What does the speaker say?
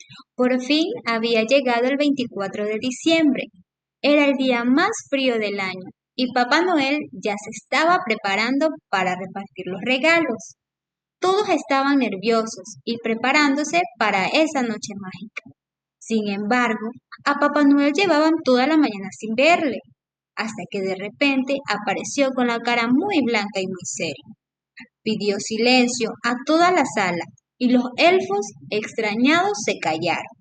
Por fin había llegado el 24 de diciembre. Era el día más frío del año y Papá Noel ya se estaba preparando para repartir los regalos. Todos estaban nerviosos y preparándose para esa noche mágica. Sin embargo, a Papá Noel llevaban toda la mañana sin verle, hasta que de repente apareció con la cara muy blanca y muy seria. Pidió silencio a toda la sala y los elfos extrañados se callaron.